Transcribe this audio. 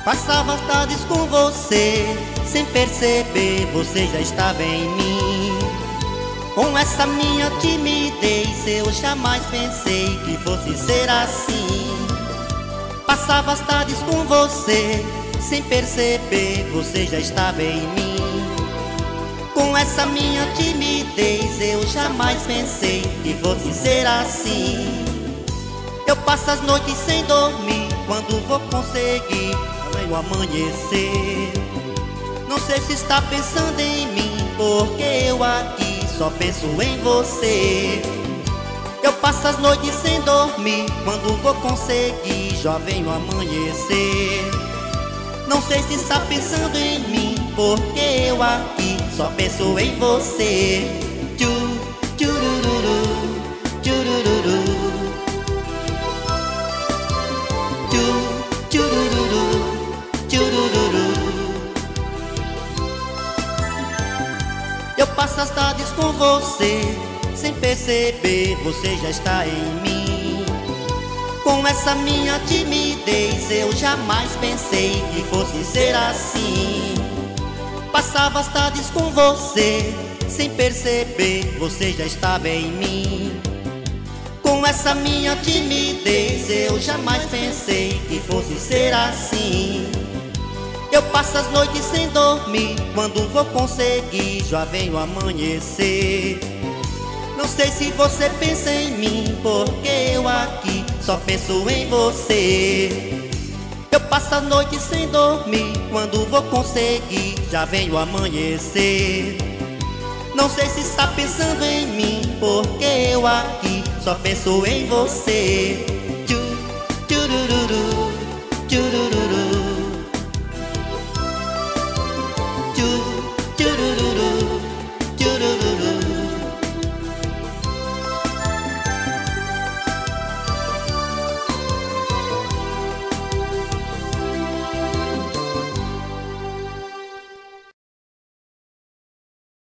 Passava as tardes com você, sem perceber você já estava em mim. Com essa minha timidez eu jamais pensei que fosse ser assim. Passava as tardes com você, sem perceber você já estava em mim. Com essa minha timidez eu jamais pensei que fosse ser assim. Eu passo as noites sem dormir, quando vou conseguir o amanhecer. Não sei se está pensando em mim, porque eu aqui só penso em você. Eu passo as noites sem dormir, quando vou conseguir já vem o amanhecer. Não sei se está pensando em mim, porque eu aqui só penso em você. Tchurururu, tchurururu. Eu passo as tardes com você, sem perceber você já está em mim. Com essa minha timidez eu jamais pensei que fosse ser assim. Passava as tardes com você, sem perceber você já estava em mim. Com essa minha timidez eu jamais pensei que fosse ser assim. Eu passo as noites sem dormir, quando vou conseguir já vem o amanhecer. Não sei se você pensa em mim, porque eu aqui só penso em você. Eu passo a noite sem dormir, quando vou conseguir já vem o amanhecer. Não sei se está pensando em mim, porque eu aqui só penso em você. Tchurururu, tchurururu.